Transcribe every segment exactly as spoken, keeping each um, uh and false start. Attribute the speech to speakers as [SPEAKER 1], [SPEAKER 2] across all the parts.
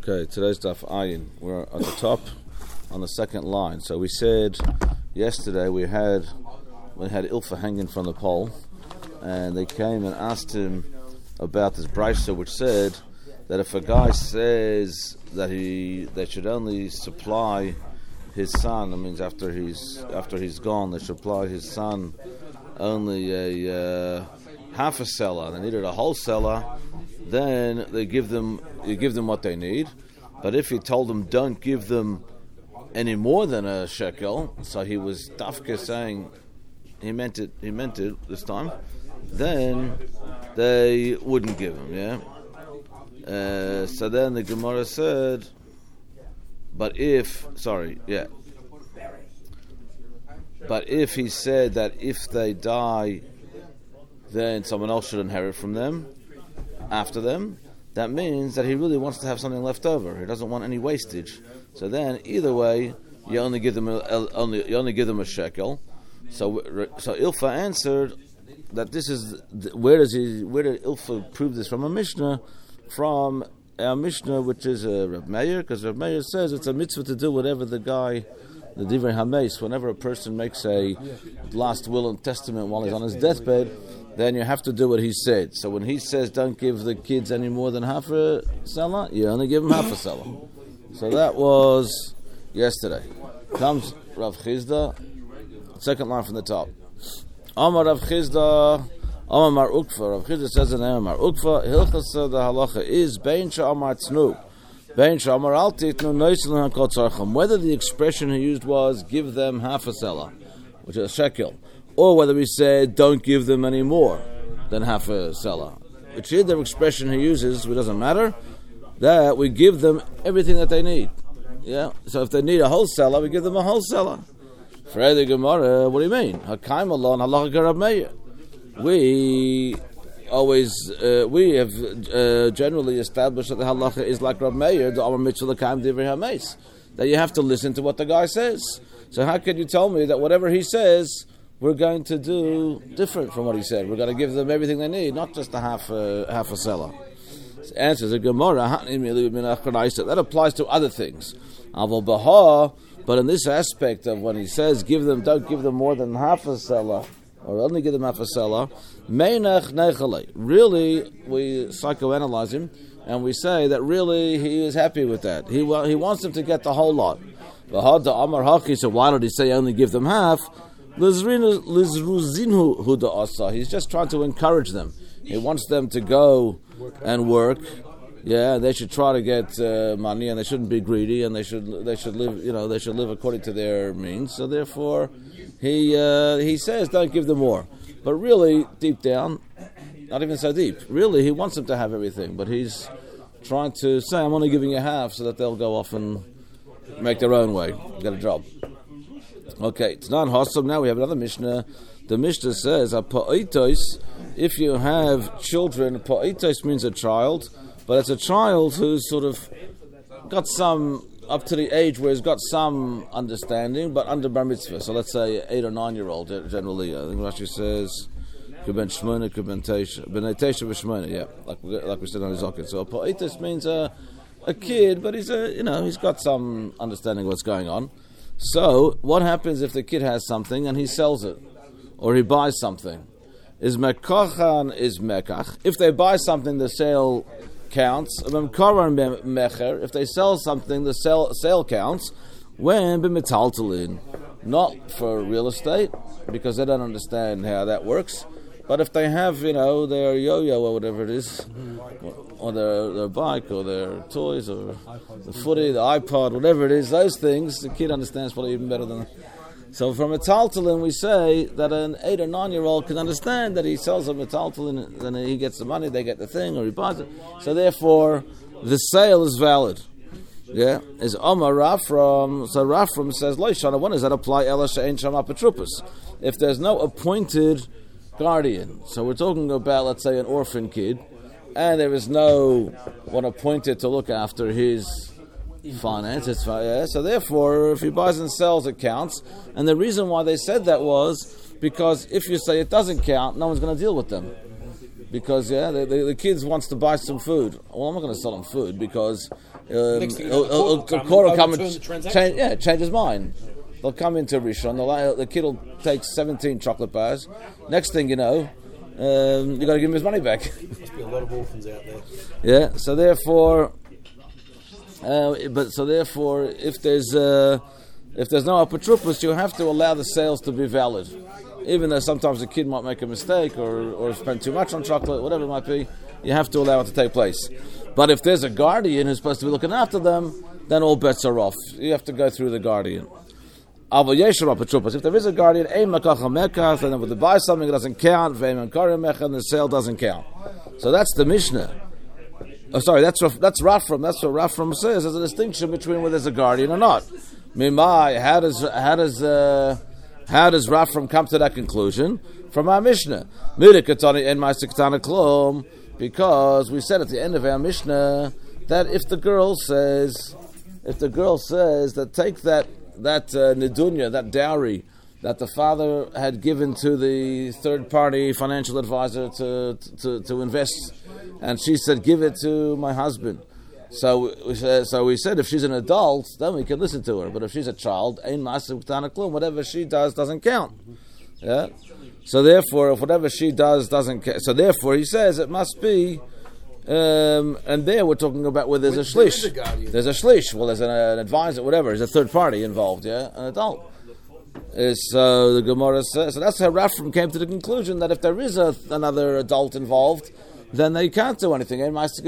[SPEAKER 1] Okay, today's Daf Ayin. We're at the top on the second line. So we said yesterday we had we had Ilfa hanging from the pole, and they came and asked him about this brisa, which said that if a guy says that he they should only supply his son, that means after he's after he's gone, they should supply his son only a uh, half a seller. They needed a whole seller. Then they give them you give them what they need. But if he told them don't give them any more than a shekel, so he was dafka saying he meant it he meant it this time, then they wouldn't give him, yeah. Uh, so then the Gemara said, but if sorry, yeah. But if he said that if they die, then someone else should inherit from them after them, that means that he really wants to have something left over. He doesn't want any wastage. So then, either way, you only give them a, only you only give them a shekel. So, so Ilfa answered that this is where does he where did Ilfa prove this from? A Mishnah, from our Mishnah, which is a Reb Meir, because Reb Meir says it's a mitzvah to do whatever the guy, the Divrei Hameis, whenever a person makes a last will and testament while he's on his deathbed, then you have to do what he said. So when he says don't give the kids any more than half a seller, you only give them half a seller. So that was yesterday. Comes Rav Chizda, second line from the top. Amar Rav Chizda, Amar Mar Ukva. Rav Chizda says in Amar Ukva, Hilchasa the halacha is Bein Sha'amar Tznu. Bein Sha'amar Al Titnu Noisil HaKol Tzarcham. Whether the expression he used was give them half a seller, which is a shekel, or whether he said don't give them any more than half a seller, which either expression he uses, it doesn't matter, that we give them everything that they need. Yeah. So if they need a whole seller, we give them a whole seller. For the Gemara, what do you mean? Hakaim alon halacha Rav Meir. We always uh, we have uh, generally established that the halacha is like Rav Meir, the Amar Mitzvah L'Kaim Divrei Hameis, that you have to listen to what the guy says. So how can you tell me that whatever he says we're going to do different from what he said? We're going to give them everything they need, not just a half uh, half a seller. The answer is a Gemara. That applies to other things. But in this aspect of when he says give them, don't give them more than half a seller, or only give them half a seller, really we psychoanalyze him and we say that really he is happy with that. He he wants them to get the whole lot. So why did he say only give them half? He's just trying to encourage them. He wants them to go and work. Yeah, they should try to get uh, money, and they shouldn't be greedy, and they should they should live. You know, they should live according to their means. So therefore, he uh, he says don't give them more. But really, deep down, not even so deep. Really, he wants them to have everything, but he's trying to say I'm only giving you half so that they'll go off and make their own way, get a job. Okay, it's not Hossam. Now we have another Mishnah. The Mishnah says, "Pa'otos." If you have children, pa'otos means a child, but it's a child who's sort of got some up to the age where he's got some understanding, but under bar mitzvah. So let's say eight or nine year old generally. I think Rashi says, "Kuben shmona, kuben teisha, ben teisha v'shmona." Yeah, like we, like we said on his Zokin. So pa'otos means a a kid, but he's a you know he's got some understanding of what's going on. So, what happens if the kid has something and he sells it? Or he buys something? Is mekachan is mekach. If they buy something, the sale counts. If they sell something, the sale, sale counts. When b'metaltalin. Not for real estate, because they don't understand how that works. But if they have, you know, their yo-yo or whatever it is, or their, their bike, or their toys, or the footy, the iPod, whatever it is, those things, the kid understands probably even better than... So from a metaltalin, we say that an eight or nine-year-old can understand that he sells a metaltalin, then he gets the money, they get the thing, or he buys it. So therefore, the sale is valid. Yeah, is Omar Rafram. So Rafram says, Lo Shana, when does that apply? Ela she'ein sham apotropos. If there's no appointed guardian, so we're talking about, let's say, an orphan kid, and there is no one appointed to look after his finances. Yeah, so therefore, if he buys and sells, it counts. And the reason why they said that was because if you say it doesn't count, no one's going to deal with them. because yeah, the, the, the kids wants to buy some food. Well, I'm not going to sell him food because um, he'll come and change, yeah, change his mind. They'll come into Rishon. They'll, the kid will take seventeen chocolate bars. Next thing you know, um, you got to give him his money back.
[SPEAKER 2] Must be a lot of orphans out there.
[SPEAKER 1] Yeah. So therefore, uh, but so therefore, if there's uh, if there's no apotropos, you have to allow the sales to be valid, even though sometimes the kid might make a mistake or or spend too much on chocolate, whatever it might be. You have to allow it to take place. But if there's a guardian who's supposed to be looking after them, then all bets are off. You have to go through the guardian. If there is a guardian, then if they buy something, it doesn't count, and the sale doesn't count. So that's the Mishnah. Oh, sorry, that's that's Rafram. That's what Rafram says. There's a distinction between whether there's a guardian or not. Mimai, how does how does uh, how does Rafram come to that conclusion from our Mishnah? Because we said at the end of our Mishnah that if the girl says, if the girl says that take that. that uh, nidunya, that dowry that the father had given to the third-party financial advisor to, to to invest, and she said, give it to my husband. So we said, so we said if she's an adult, then we can listen to her. But if she's a child, ein ma'aseh k'tana klum, whatever she does doesn't count. Yeah. So therefore, if whatever she does doesn't count, so therefore he says it must be. Um, and there we're talking about where there's a shlish. There a there's a shlish. Well, there's an, an advisor, whatever. There's a third party involved, yeah, an adult. Uh, so the Gemara says, so that's how Rafram came to the conclusion that if there is a, another adult involved, then they can't do anything.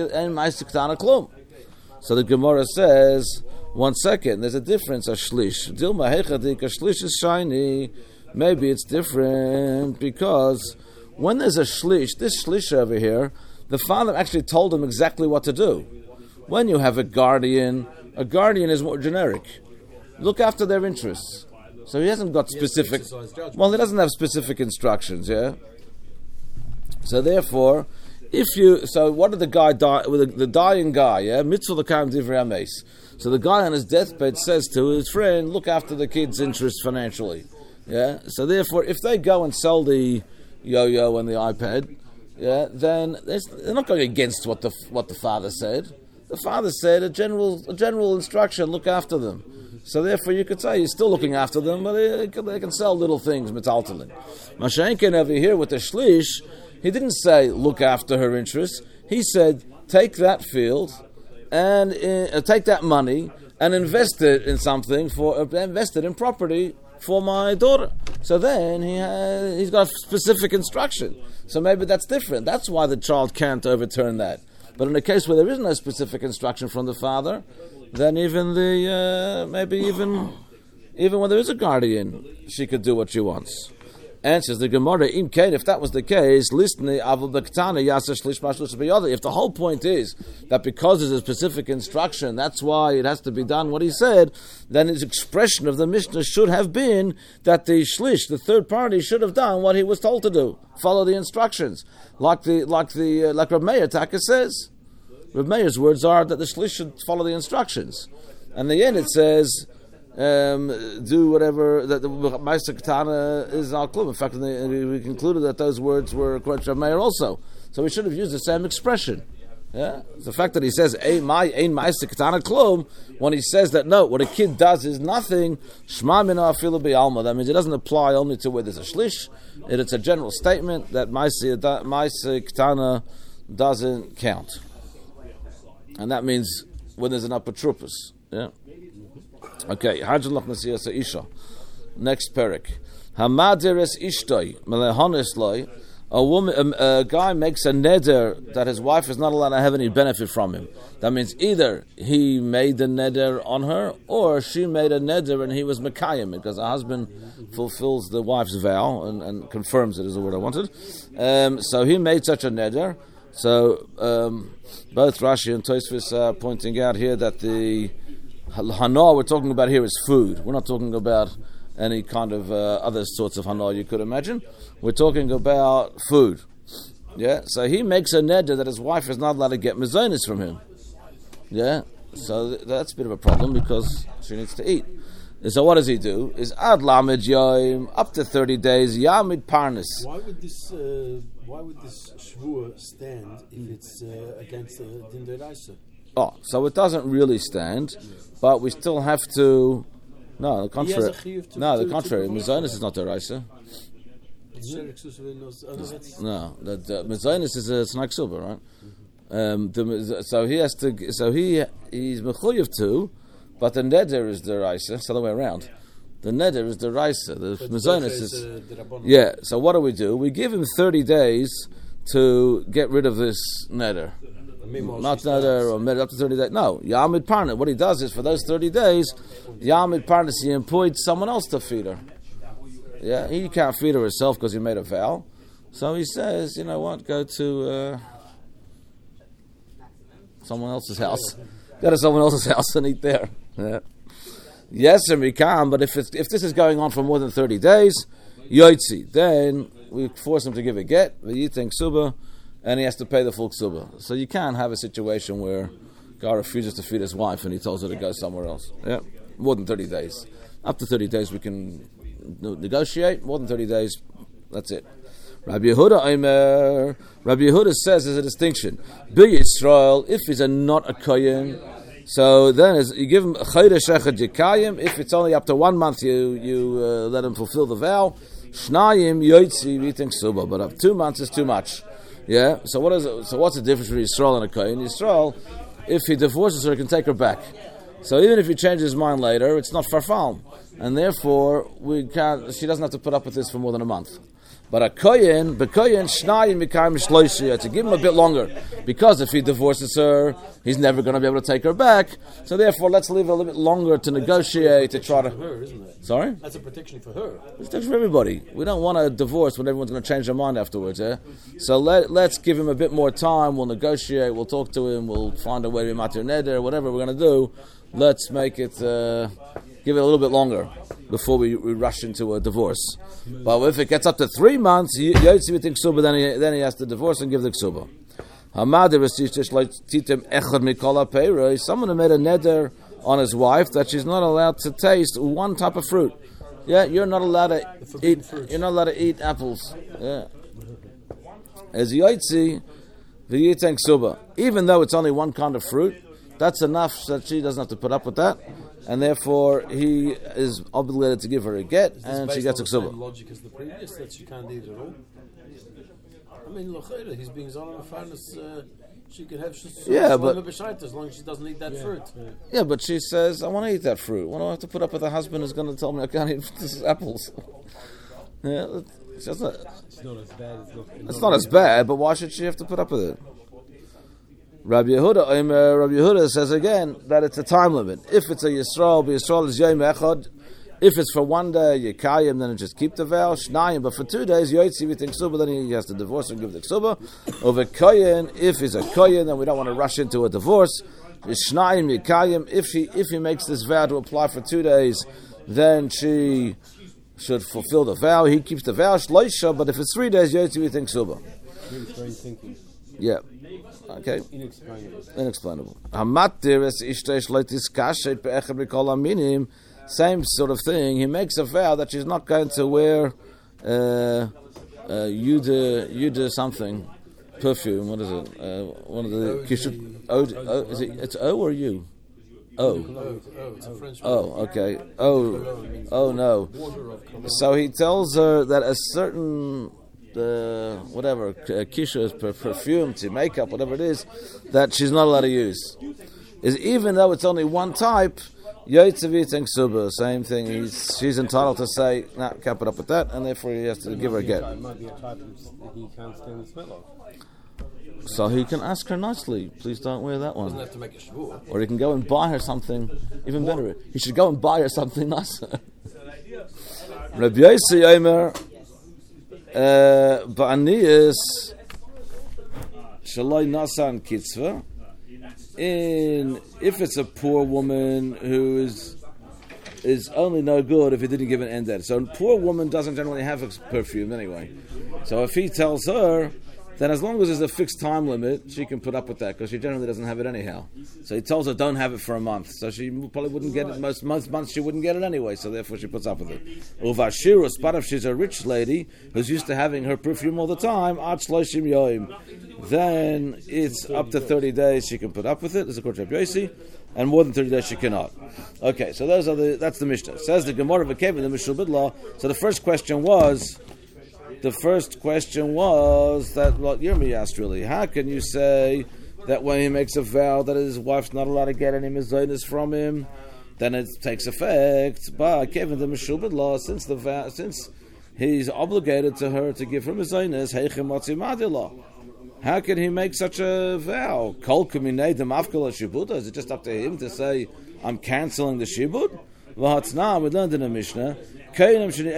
[SPEAKER 1] So the Gemara says, one second, there's a difference, a shlish. Dilma hechadik, a shlish is shiny. Maybe it's different because when there's a shlish, this shlish over here, the father actually told him exactly what to do. When you have a guardian, a guardian is more generic. Look after their interests. So he hasn't got specific... Well, he doesn't have specific instructions, yeah? So therefore, if you... So what did the guy die... The, the dying guy, yeah? Mitzvah l'kayim divrei hameis. So the guy on his deathbed says to his friend, look after the kid's interests financially. Yeah? So therefore, if they go and sell the yo-yo and the iPad... Yeah, then they're not going against what the what the father said. The father said a general a general instruction: look after them. So therefore, you could say he's still looking after them, but they, they can sell little things, metaltalin. Mashenkin over here with the shlish, he didn't say look after her interests. He said take that field and uh, take that money and invest it in something for uh, invest it in property for my daughter. So then he has, he's got specific instruction. So maybe that's different. That's why the child can't overturn that. But in a case where there is no specific instruction from the father, then even the uh, maybe even even when there is a guardian, she could do what she wants. Answers the Gemara, in Kate, if that was the case, listen, if the whole point is that because there's a specific instruction, that's why it has to be done what he said, then his expression of the Mishnah should have been that the shlish, the third party, should have done what he was told to do, follow the instructions, like the like the uh, like Reb Meir Taka says. Reb Meir's words are that the shlish should follow the instructions, and in the end it says. Um, do whatever that the Ma'aseh Ketana is al klum. In fact, we concluded that those words were according to Meir also. So we should have used the same expression. Yeah, the fact that he says "Ein Ma'aseh Ketana klum" when he says that no, what a kid does is nothing. Shma mina afilu be'alma. That means it doesn't apply only to where there's a shlish. It, it's a general statement that Ma'aseh Ketana doesn't count, and that means when there's an apotropos. Yeah. Okay, Hajjalach Nasiyasa Isha. Next parak. Hamaderes Ishtoi, Melehonesloi. A woman, a, a guy makes a neder that his wife is not allowed to have any benefit from him. That means either he made the neder on her, or she made a neder and he was mekayim, because a husband fulfills the wife's vow and, and confirms it is the word I wanted. Um, so he made such a neder. So um, both Rashi and Tosfos are pointing out here that the hana we're talking about here is food. We're not talking about any kind of uh, other sorts of hana you could imagine. We're talking about food. Yeah, so he makes a neder that his wife is not allowed to get mezonos from him. Yeah, so th- that's a bit of a problem because she needs to eat. So what does he do? Is ad lamed yom, up to thirty days, yamid parnas.
[SPEAKER 2] Why would this uh, Why would this shvur stand if it's uh, against the din deraisa?
[SPEAKER 1] Oh, so it doesn't really stand, but we still have to. No, the contrary.
[SPEAKER 2] To,
[SPEAKER 1] no,
[SPEAKER 2] to,
[SPEAKER 1] the contrary. Mizonis is not deraisa. No, the, the Mizonis is a snack silver, right? Um, the, so he has to. So he he's mechuyev too, but the neder is deraisa. It's the other way around. The neder is deraisa. The Mizonis is. Uh, yeah. So what do we do? We give him thirty days to get rid of this neder. Not neder or neder up to thirty days. No, Yamid Parnas. What he does is for those thirty days, Yamid Parnas, he employed someone else to feed her. Yeah, he can't feed her herself because he made a vow. So he says, you know what, go to uh, someone else's house. Go to someone else's house and eat there. Yeah. Yes, and we can, but if it's, if this is going on for more than thirty days, Yoitzi, then we force him to give a get, V'yiteng Suba, and he has to pay the full ksuba. So you can't have a situation where guy refuses to feed his wife and he tells her to go somewhere else. Yeah, more than thirty days. Up to thirty days we can negotiate. More than thirty days, that's it. Rabbi Yehuda Omer. Rabbi Yehuda says there's a distinction. Bi Yisrael, if he's a not a kohen, so then as you give him a chodesh echad yekayim. If it's only up to one month, you you uh, let him fulfill the vow. Shnayim yoitzi v'yiteng suba, but up to two months is too much. Yeah. So what is it? So what's the difference between Yisrael and a kohen? Yisrael, if he divorces her, he can take her back. So even if he changes his mind later, it's not farfal, and therefore we can't. She doesn't have to put up with this for more than a month. But a kohen, bekohen shnayim mikayim shloishia, to give him a bit longer, because if he divorces her, he's never going to be able to take her back. So therefore, let's leave her a little bit longer to negotiate, to try to.
[SPEAKER 2] For her, isn't it?
[SPEAKER 1] Sorry?
[SPEAKER 2] That's a protection for her.
[SPEAKER 1] It's protection for everybody. We don't want a divorce when everyone's going to change their mind afterwards. Yeah. So let let's give him a bit more time. We'll negotiate. We'll talk to him. We'll find a way to be matir neder, whatever we're going to do. Let's make it. Uh, give it a little bit longer before we, we rush into a divorce. But if it gets up to three months, Yotzi with ksuba, then he then he has to divorce and give the ksuba. Someone who made a neder on his wife that she's not allowed to taste one type of fruit. Yeah, you're not allowed to eat. Fruits. You're not allowed to eat apples. Yeah. As Yotzi, v'yiteng ksuba. Even though it's only one kind of fruit, that's enough that she doesn't have to put up with that. And therefore, he is obligated to give her a get, and she gets a ksuba.
[SPEAKER 2] Same logic as the previous, that she can't eat at all. I mean, lochera, he's being zon fairness. Uh, she could have
[SPEAKER 1] yeah, but
[SPEAKER 2] as long as she doesn't eat that yeah. fruit. Yeah.
[SPEAKER 1] yeah, but she says, "I want to eat that fruit. Why do I have to put up with a husband who's going to tell me I can't eat this apples?" yeah, it's, just not,
[SPEAKER 2] it's not as bad. It's not,
[SPEAKER 1] it's not as bad, but why should she have to put up with it? Rabbi Yehuda, um, uh, Rabbi Yehuda says again that it's a time limit. If it's a Yisrael, but Yisrael is Yom Echad. If it's for one day, Yekayim, then just keep the vow. Shnayim, but for two days, Yotzi v'yiteng ksuba, then he has to divorce and give the ksuba. Over Kohen, if he's a Kohen, then we don't want to rush into a divorce. Shnayim Yekayim, if he if he makes this vow to apply for two days, then she should fulfill the vow. He keeps the vow, Shloisha, but if it's three days, Yotzi v'yiteng ksuba. Yeah. Okay.
[SPEAKER 2] Inexplainable.
[SPEAKER 1] Inexplainable. Same sort of thing. He makes a vow that she's not going to wear uh, uh, Yuda, Yuda something perfume. What is it? Uh, one of the kishut. O, o, is it? It's O or U? O.
[SPEAKER 2] Oh, it's a French word.
[SPEAKER 1] Oh, okay. Oh, oh no. So he tells her that a certain. Uh, whatever, kisha, per- perfume, to makeup, whatever it is, that she's not allowed to use. Is even though it's only one type, Yotzevi and Ksuba, same thing. He's, she's entitled to say, nah, can't put up with that, and therefore he has to give her a get.
[SPEAKER 2] It might be a type that he can't stand the smell of.
[SPEAKER 1] So he can ask her nicely, please don't wear that one.
[SPEAKER 2] Doesn't have to make a shvur.
[SPEAKER 1] Or he can go and buy her something even better. He should go and buy her something nicer. Rabbi Yossi Omer, Ba'aniyas Shaloi Nasan Kitzvah. In if it's a poor woman who is is only no good if he didn't give an end at. So a poor woman doesn't generally have a perfume anyway. So if he tells her then as long as there's a fixed time limit, she can put up with that because she generally doesn't have it anyhow. So he tells her don't have it for a month, so she probably wouldn't get it most most months. She wouldn't get it anyway, so therefore she puts up with it. Uvashirus, but if she's a rich lady who's used to having her perfume all the time, ad shloshim yoim, then it's up to thirty days she can put up with it. This is according to Rabbi Yossi, and more than thirty days she cannot. Okay, so those are the that's the Mishnah. Says the Gemara v'Kevin the Mishul Law. So the first question was. The first question was that what Yirmi asked really. How can you say that when he makes a vow that his wife's not allowed to get any mezainis from him, then it takes effect? But given the Meshubed law, since the vow, since he's obligated to her to give her mezainis, heichem matzi madilah. How can he make such a vow? Kol kuminei demafkala shibuda. Is it just up to him to say I'm canceling the shibud? V'hatznah, we learned in the Mishnah. When she's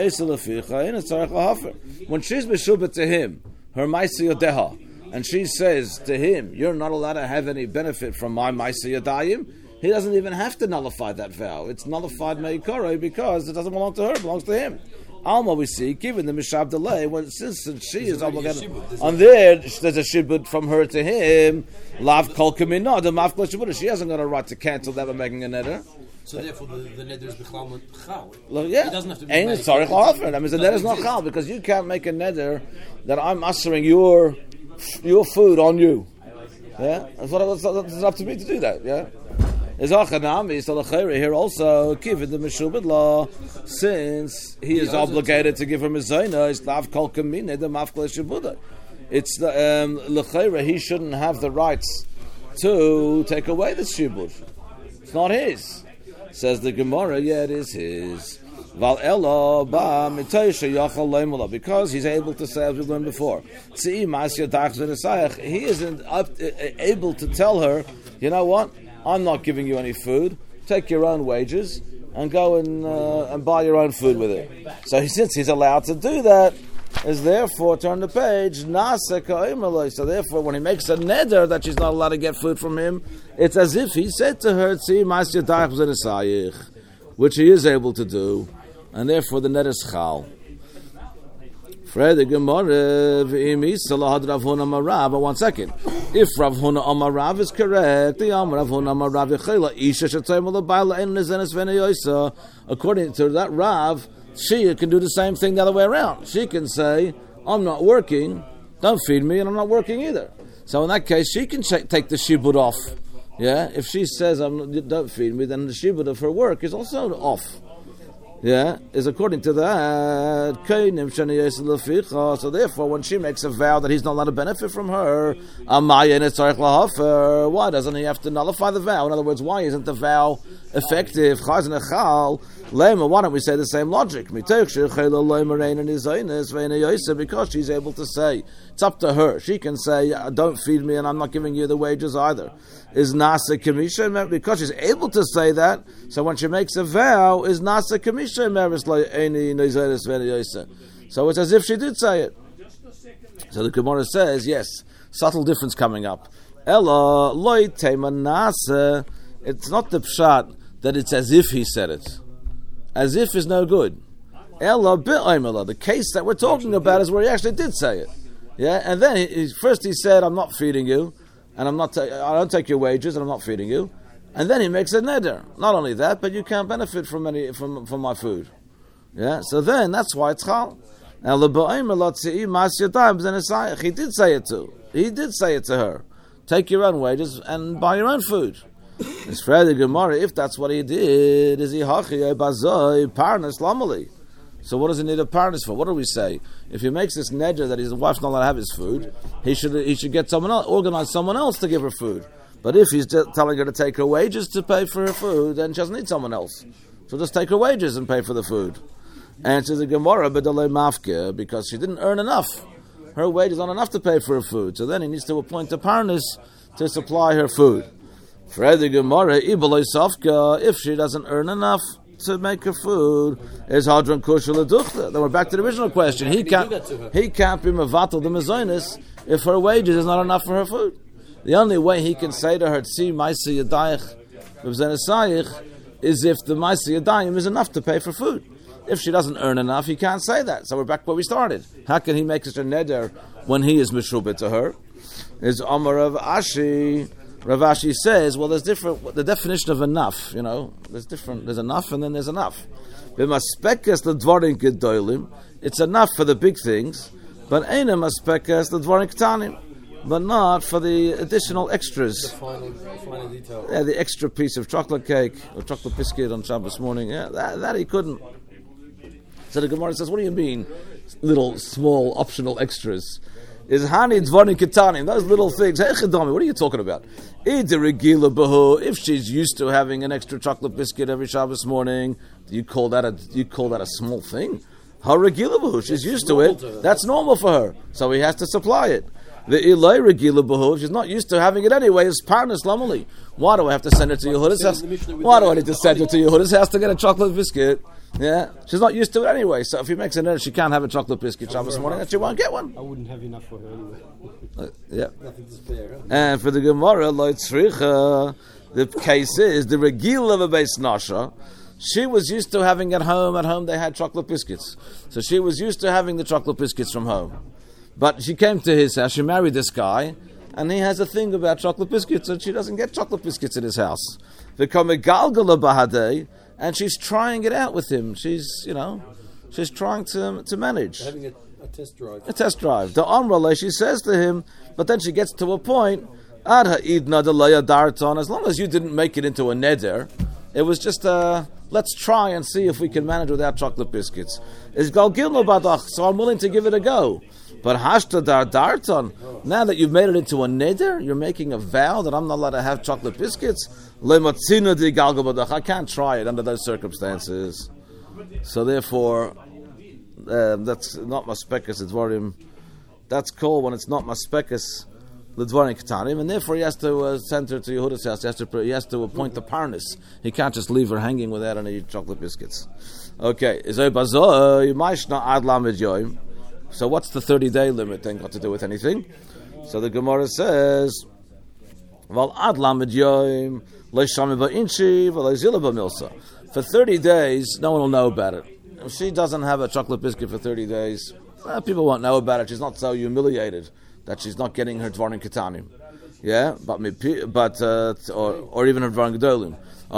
[SPEAKER 1] meshubet to him, her maisi yodeha, and she says to him, "You're not allowed to have any benefit from my maisi yodayim," he doesn't even have to nullify that vow. It's nullified meikore because it doesn't belong to her; it belongs to him. Alma, we see, given the mishab delay, when since she is obligated on there, there's a shibud from her to him. Lav kol kamina the mafkol shibud. She hasn't got a right to cancel that by making a neder.
[SPEAKER 2] So therefore, the, the neder is b'chlal chal.
[SPEAKER 1] Yeah,
[SPEAKER 2] it doesn't have to be.
[SPEAKER 1] Ain't it sorry offer? That means the neder is not chal because you can't make a neder that I'm ushering your your food on you. Yeah, that's what it's, it's up to me to do that. Yeah, is achanami so the here also given the meshubed law since he is obligated to give her mezayna is lav kol kamine the mafkol shibuda. It's the um, lechayra he shouldn't have the rights to take away the shibud. It's not his. Says the Gemara, yeah, it is his. Val elo ba mitaysha yachal leimula, because he's able to say, as we learned before, he isn't up, uh, able to tell her, you know what, I'm not giving you any food. Take your own wages and go and uh, and buy your own food with it. So since he's allowed to do that, is therefore turn the page. So therefore, when he makes a neder that she's not allowed to get food from him, it's as if he said to her, which he is able to do, and therefore the neder is chal. But one second, if Rav Huna Amar Rav is correct, the Amar Rav Huna Amar Rav Yechela, according to that Rav, she can do the same thing the other way around. She can say, I'm not working, don't feed me, and I'm not working either. So in that case, she can ch- take the shibud off. Yeah, if she says, I'm, don't feed me, then the shibud of her work is also off. Yeah, is according to that. So therefore, when she makes a vow that he's not allowed to benefit from her, why doesn't he have to nullify the vow? In other words, why isn't the vow effective? Why don't we say the same logic? Because she's able to say, it's up to her. She can say, don't feed me and I'm not giving you the wages either. Is Nasa Kamisha, because she's able to say that, so when she makes a vow, is Nasa Kamisha Meris like any Nizaris Veniosa. So it's as if she did say it. So the Gemara says, yes, subtle difference coming up. Ella loy tema nasa. It's not the pshat that it's as if he said it. As if is no good. Ella bi'aymela. The case that we're talking about is where he actually did say it. Yeah, and then he, he, first he said, "I'm not feeding you, and I'm not. Ta- I don't take your wages, and I'm not feeding you." And then he makes a neder. Not only that, but you can't benefit from any from from my food. Yeah, so then that's why it's chal. Now the he did say it to. He did say it to her. Take your own wages and buy your own food. It's Freddy Gemara. If that's what he did, is he hachi bazoi parnas lamali? So what does he need a parnas for? What do we say? If he makes this neder that his wife's not allowed to have his food, he should he should get someone else, organize someone else to give her food. But if he's t- telling her to take her wages to pay for her food, then she doesn't need someone else. So just take her wages and pay for the food. Answers the Gemara, b'dalei mafke, because she didn't earn enough. Her wages aren't enough to pay for her food. So then he needs to appoint a parnas to supply her food. For the Gemara, ib'alei safka, if she doesn't earn enough to make her food, is hadron kushel leduchta. Then we're back to the original question. He can't, he can't be mevatel the mezonis if her wages is not enough for her food. The only way he can say to her, "Tzi ma'aseh yadayich v'zenesayich," is if the ma'aseh yadayim is enough to pay for food. If she doesn't earn enough, he can't say that. So we're back where we started. How can he make such a neder when he is mishubit to her? Is Amar Rav Ashi. Rav Ashi says, well, there's different. The definition of enough, you know, there's different. There's enough, and then there's enough. It's enough for the big things, but eina maspekes l'dvarim ktanim, but not for the additional extras.
[SPEAKER 2] The final, final detail.
[SPEAKER 1] Yeah, the extra piece of chocolate cake or chocolate biscuit on Shabbos morning. Yeah, that, that he couldn't. So the Gemara says, what do you mean, little small optional extras? Is hani dvarim ketanim, those little things. Hey chedami, what are you talking about? If she's used to having an extra chocolate biscuit every Shabbos morning, do you call that a you call that a small thing? Haragila bahu, she's used to it. That's normal for her, so he has to supply it. The ilay regila bahu, she's not used to having it anyway. Is parnas lamali. Why do I have to send her to Yehuda's house? Why do I need to send her to Yehuda's house to get a chocolate biscuit? Yeah, she's not used to it anyway. So if he makes an error, she can't have a chocolate biscuit Shabbos morning, and she won't get one.
[SPEAKER 3] I wouldn't have enough for her anyway.
[SPEAKER 1] uh, yeah.
[SPEAKER 2] Nothing to spare. Huh?
[SPEAKER 1] And for the Gemara, lo tzricha, the case is the regil of a base nasha. She was used to having at home. At home, they had chocolate biscuits, so she was used to having the chocolate biscuits from home. But she came to his house. She married this guy, and he has a thing about chocolate biscuits, and she doesn't get chocolate biscuits in his house. They come a galgala bahadei. And she's trying it out with him. She's, you know, she's trying to to manage.
[SPEAKER 2] Having a, a test drive.
[SPEAKER 1] A test drive. The Amrale, she says to him, but then she gets to a point, Ad ha'idna delaya darton, as long as you didn't make it into a neder, it was just a, let's try and see if we can manage without chocolate biscuits. It's galgilno badach, so I'm willing to give it a go. But hashta dar darton, now that you've made it into a neder, you're making a vow that I'm not allowed to have chocolate biscuits. I can't try it under those circumstances. So therefore, uh, that's not maspekes l'dvarim. That's called when it's not maspekes l'dvarim ketanim, and therefore he has to uh, send her to Yehuda's house. He has to he has to appoint the parnas. He can't just leave her hanging without any chocolate biscuits. Okay, so what's the thirty-day limit? Then got to do with anything? So the Gemara says, "Val ad lamed yom leishami ba'inchi v'leizila ba'milsa." For thirty days, no one will know about it. If she doesn't have a chocolate biscuit for thirty days, well, people won't know about it. She's not so humiliated that she's not getting her dvarim ketanim. Yeah, but but uh, or or even her dvarim gedolim.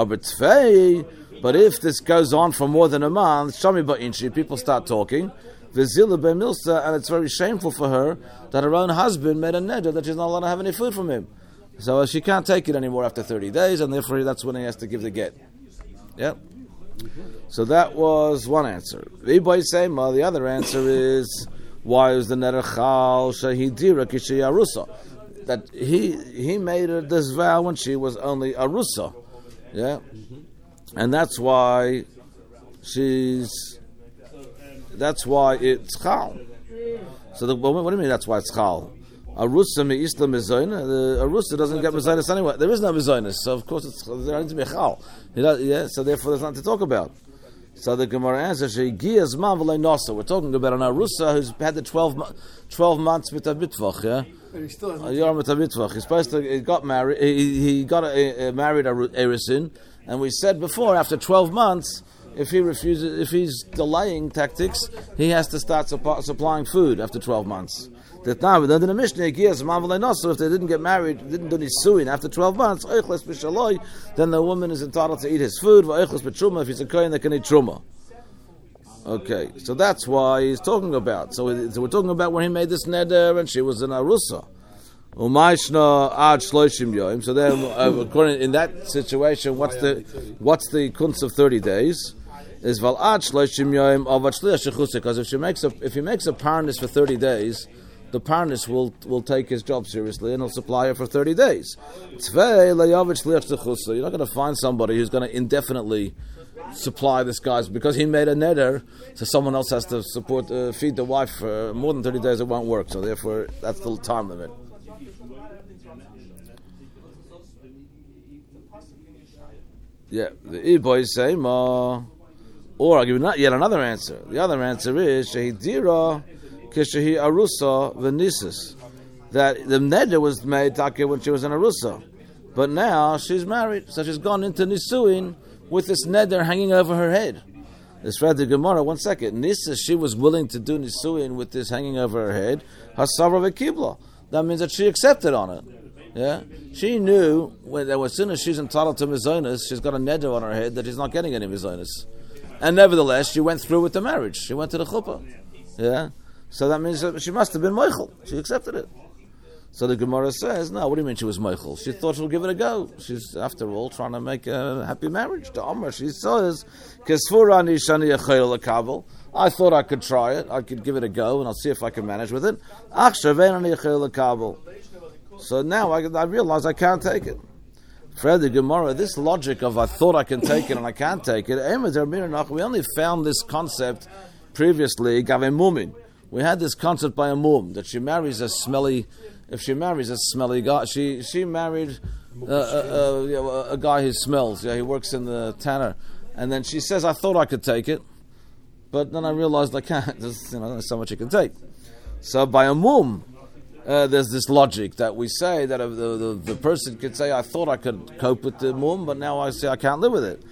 [SPEAKER 1] But if this goes on for more than a month, shami ba'inchi, people start talking. V'zila b'milsa, and it's very shameful for her that her own husband made a neder that she's not allowed to have any food from him. So she can't take it anymore after thirty days, and therefore that's when he has to give the get. Yep. So that was one answer. The other answer is, why is the neder chal shehidira kishe arusa? That he he made her this vow when she was only arusa. Yeah. And that's why she's... That's why it's chal. So the, what do you mean? That's why it's chal. Arusa me islam mezayna. The arusa doesn't get mezaynas anyway. There is no mezaynas, so of course it's there needs to be chal. Yeah, so therefore there's nothing to talk about. So the Gemara answers, "Shegias man v'lei nasa." We're talking about an arusa who's had the twelve, twelve months with a mitvach. Yeah,
[SPEAKER 2] and he still has
[SPEAKER 1] a with a mitvach. He's supposed to. He got married. He, he got a, a married a erisin, and we said before after twelve months. If he refuses, if he's delaying tactics, he has to start supp- supplying food after twelve months. That now, then the Mishnah, if they didn't get married, didn't do nisuin after twelve months, then the woman is entitled to eat his food. If he's a kohen, they can eat truma. Okay, so that's why he's talking about. So, so we're talking about when he made this neder and she was in arusa. Umayshna ad shloshim yom. So then, uh, according in that situation, what's the what's the kunz of thirty days? Is val ad shloshim yom avat shliach shechusah. Because if she makes a if he makes a parnas for thirty days, the parnas will will take his job seriously and he'll supply her for thirty days. Tzvei layavat shliach shechusah. You're not going to find somebody who's going to indefinitely supply this guy's because he made a neder, so someone else has to support uh, feed the wife for more than thirty days. It won't work. So therefore, that's the time limit. Yeah, the e-boys say ma, or I'll give you yet another answer. The other answer is shehidira kishehi arusa v'nisus, that the neder was made taka when she was an arusa, but now she's married, so she's gone into nisuin with this neder hanging over her head. It's read the Gemara. One second. Nisa, she was willing to do nisuin with this hanging over her head. Hasavra v'kibla. That means that she accepted on it. Yeah, she knew when, that as soon as she's entitled to mizonos, she's got a neder on her head that she's not getting any mizonos. And nevertheless, she went through with the marriage. She went to the chuppah. Yeah, so that means that she must have been moichel. She accepted it. So the Gemara says, no, what do you mean she was moichel? She thought she'll give it a go. She's, after all, trying to make a happy marriage. To Omer, she says, "Kesfurani shani yachayil lekabel." I thought I could try it. I could give it a go, and I'll see if I can manage with it. Ach shavein yachayil lekabel. So now I, I realize I can't take it. Fred the Gemara, this logic of I thought I can take it and I can't take it, we only found this concept previously, Gavemumin. We had this concept by a mum, that she marries a smelly, if she marries a smelly guy, she she married uh, uh, uh, you know, a guy who smells, yeah, he works in the tanner, and then she says, I thought I could take it, but then I realized I can't, there's, you know, there's so much you can take. So by a mum, Uh, there's this logic that we say that the, the, the person could say, I thought I could cope with the mum, but now I say I can't live with it.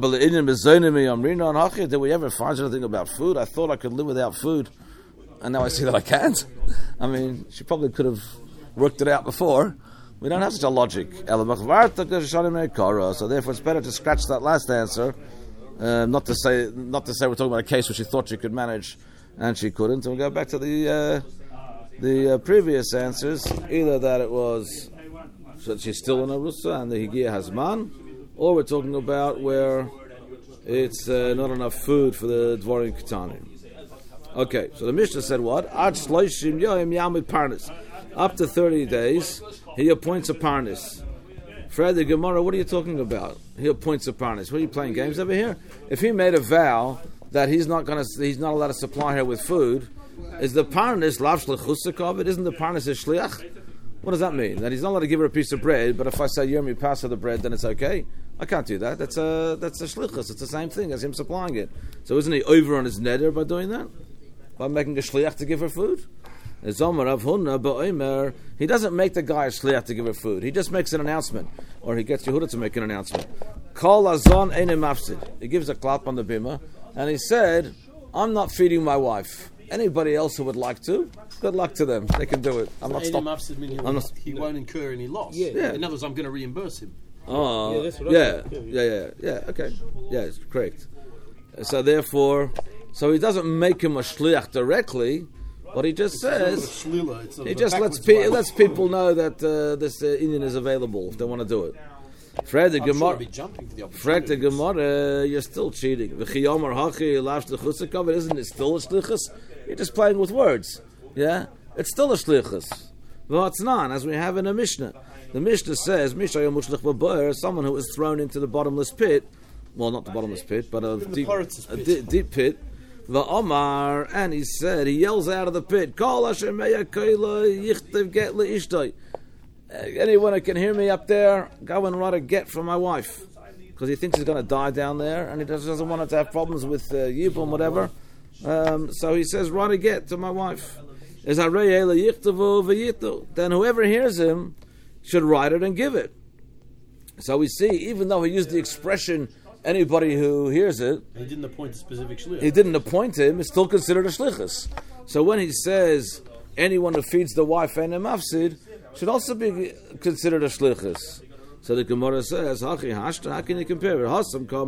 [SPEAKER 1] Did we ever find anything about food? I thought I could live without food, and now I see that I can't. I mean, she probably could have worked it out before. We don't have such a logic. So therefore it's better to scratch that last answer, uh, not to say not to say we're talking about a case where she thought she could manage and she couldn't. And we'll go back to the... Uh, The uh, previous answers, either that it was that she's still in a rusa and the higia has man, or we're talking about where it's uh, not enough food for the dvorim ketanim. Okay, so the Mishnah said what? Ad shloishim yoyim yamid parnis. Up to thirty days, he appoints a parnis. Fred the Gemara, what are you talking about? He appoints a parnis. What are you playing games over here? If he made a vow that he's not going to, he's not allowed to supply her with food. Is the parnis lav shlichusakov? It isn't the parnis a shliach? What does that mean? That he's not allowed to give her a piece of bread, but if I say Yermi pass her the bread, then it's okay. I can't do that. That's a that's a shlichus. It's the same thing as him supplying it. So isn't he over on his neder by doing that? By making a shliach to give her food? He doesn't make the guy a shliach to give her food. He just makes an announcement, or he gets Yehuda to make an announcement. Kol azon eine mafsid. He gives a clap on the bima, and he said, "I'm not feeding my wife. Anybody else who would like to, good luck to them. They can do it. I'm not stopping.
[SPEAKER 2] He,
[SPEAKER 1] not,
[SPEAKER 2] he won't incur any loss.
[SPEAKER 1] Yeah. yeah.
[SPEAKER 2] In other words, I'm going to reimburse him.
[SPEAKER 1] Oh, yeah, that's what yeah, I yeah, yeah, yeah, yeah. Okay, yeah, it's correct. So therefore, so he doesn't make him a shliach directly, but he just
[SPEAKER 2] it's
[SPEAKER 1] says
[SPEAKER 2] shlila, it's
[SPEAKER 1] he just lets pe- lets people know that uh, this uh, Indian is available if they want to do it. Fred the Gemara, Fred the Gemara, you're still cheating. V'chiyomar hachi lav shlichusakav. Isn't it still a shlichus? You're just playing with words. Yeah, it's still a shlichus. V'atznan, as we have in a Mishnah. The Mishnah says, Mishnah mushlich b'boer, someone who is thrown into the bottomless pit. Well, not the bottomless pit, but a deep, a di- deep pit. V'omar, and he said, he yells out of the pit, Kol asher meya koila yichtiv get le'ishtoi. Anyone who can hear me up there, go and write a get from my wife. Because he thinks he's going to die down there, and he doesn't want to have problems with uh, Yibum, whatever. Um, so he says, write a get to my wife. Then whoever hears him should write it and give it. So we see, even though he used the expression, anybody who hears it,
[SPEAKER 2] he didn't appoint a specific shliach.
[SPEAKER 1] He didn't appoint him, it's still considered a shlichus. So when he says, anyone who feeds the wife and a mafsid, should also be considered a shlichus. So the Gemara says, how can you compare it?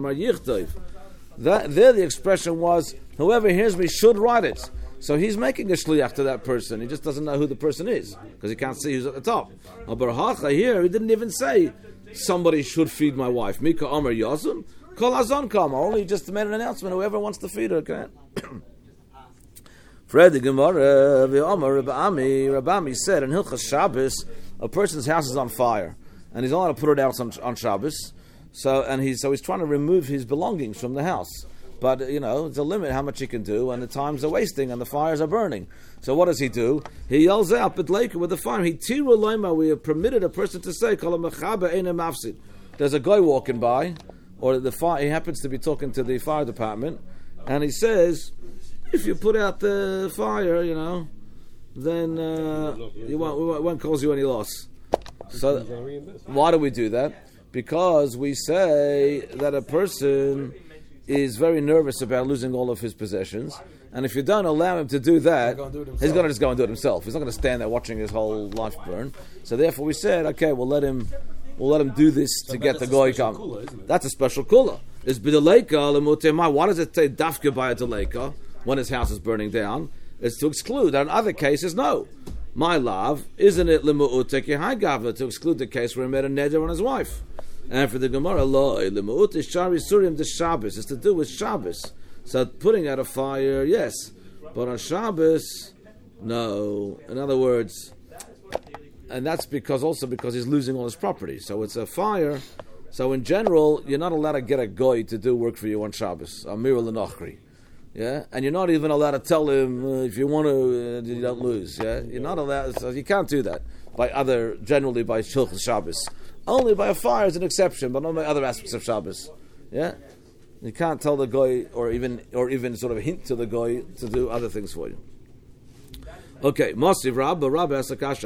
[SPEAKER 1] That, there the expression was, whoever hears me should write it. So he's making a shliach to that person. He just doesn't know who the person is, because he can't see who's at the top. But here, he didn't even say, somebody should feed my wife. Mika Omer Yosem, Kol Azon Kama. Only just made an announcement, whoever wants to feed her can. Fred the Gemara, Omer Rabami, Rabami said, in Hilchas Shabbos, a person's house is on fire, and he's not allowed to put it out on, on Shabbos. So and he's so he's trying to remove his belongings from the house, but you know there's a limit how much he can do, and the times are wasting, and the fires are burning. So what does he do? He yells out, "But like with the fire, he tiru loima." We have permitted a person to say, "Kol mechaba eina mafsid." There's a guy walking by, or the fire. He happens to be talking to the fire department, and he says, "If you put out the fire, you know, then uh, you won't, it won't cause you any loss." So why do we do that? Because we say that a person, is very nervous about losing all of his possessions, and if you don't allow him to do that,
[SPEAKER 2] He'll go and do it
[SPEAKER 1] he's going to just go and do it himself. He's not going to stand there watching his whole life burn. So therefore, we said, okay, we'll let him, we'll let him do this
[SPEAKER 2] So
[SPEAKER 1] to
[SPEAKER 2] that-
[SPEAKER 1] get the
[SPEAKER 2] that's a
[SPEAKER 1] goy
[SPEAKER 2] special
[SPEAKER 1] come.
[SPEAKER 2] kula, isn't it?
[SPEAKER 1] That's a special kula. It's b'deleika lemutema. Why does it say dafka by a deleika when his house is burning down? It's to exclude. And in other cases, no. My love, isn't it lemu'utek yehai to exclude the case where he made a neder on his wife? And for the Gemara, lo lemu'ut is shari surim the Shabbos. It's to do with Shabbos. So putting out a fire, yes, but on Shabbos, no. In other words, and that's because also because he's losing all his property. So it's a fire. So in general, you're not allowed to get a goy to do work for you on Shabbos. Amir l'nochri. Yeah, and you're not even allowed to tell him uh, if you want to, uh, you don't lose. Yeah, you're not allowed. So you can't do that by other, generally by Shulchan Shabbos. Only by a fire is an exception, but not by other aspects of Shabbos. Yeah, you can't tell the goy, or even, or even sort of hint to the goy to do other things for you. Okay, Masiv Rabba, Rabba Asakasha,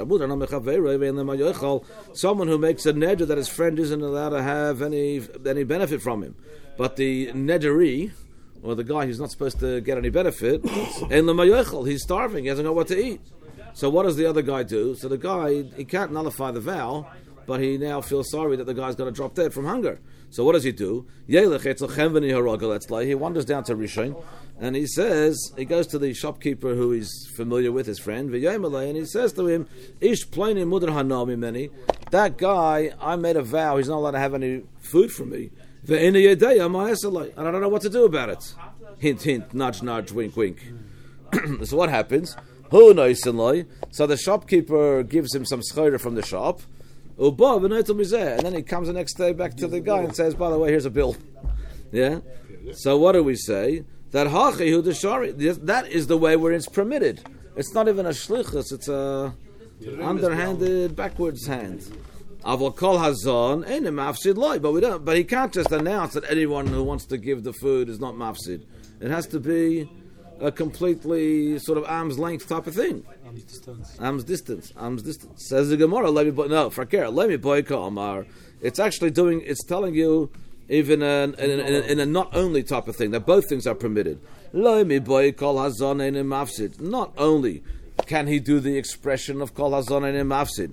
[SPEAKER 1] someone who makes a neder that his friend isn't allowed to have any any benefit from him, but the nederi, or the guy who's not supposed to get any benefit, he's starving, he hasn't got what to eat. So what does the other guy do? So the guy, he can't nullify the vow, but he now feels sorry that the guy's going to drop dead from hunger. So what does he do? He wanders down to Rishon, and he says, he goes to the shopkeeper who he's familiar with, his friend, and he says to him, Ish pleni mudar hanami meni, that guy, I made a vow, he's not allowed to have any food from me. And I don't know what to do about it. Hint, hint, nudge, nudge, wink, wink. So what happens? So the shopkeeper gives him some schorah from the shop, and then he comes the next day back to the guy and says, by the way, here's a bill. Yeah? So what do we say? That that is the way where it's permitted. It's not even a shlichus, it's a underhanded, backwards hand. Avol kol hazon ain't a mafsid loy, but we don't. But he can't just announce that anyone who wants to give the food is not mafsid. It has to be a completely sort of arm's length type of thing.
[SPEAKER 2] Arm's distance.
[SPEAKER 1] Arm's distance. Arm's distance. Says the Gemara. Let me boy. No, fakir. Let me boy Omar. It's actually doing. It's telling you even in, in, in, in, in a not only type of thing that both things are permitted. Let me boy kol hazon ain't a mafsid. Not only can he do the expression of kol hazon ain't a mafsid.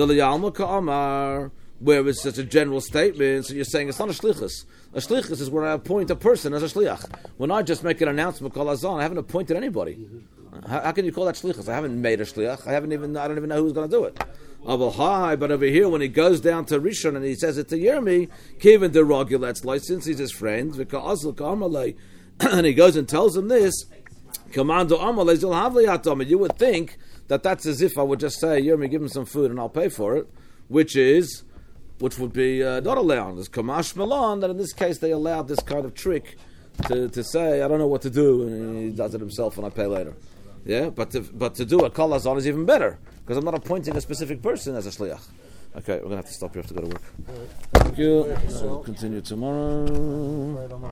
[SPEAKER 1] Where it's such a general statement, so you're saying it's not a shlichus. A shlichus is where I appoint a person as a shliach. When I just make an announcement called azan, I haven't appointed anybody. Mm-hmm. How, how can you call that shlichus? I haven't made a shliach. I haven't even. I don't even know who's going to do it. Oh, hi, but over here, when he goes down to Rishon and he says it to Yermi, Kevin the Rogulet's license, he's his friend, and he goes and tells him this. Commando Amalei Zilhavli Atom. You would think that that's as if I would just say, Yermi, give him some food and I'll pay for it, which is, which would be uh, not allowed. There's Kamash Milan, that in this case they allowed this kind of trick to, to say, I don't know what to do, and he does it himself and I pay later. Yeah, but to, but to do a kol hazon is even better, because I'm not appointing a specific person as a shliach. Okay, we're going to have to stop, you have to go to work. Thank you. We'll continue tomorrow.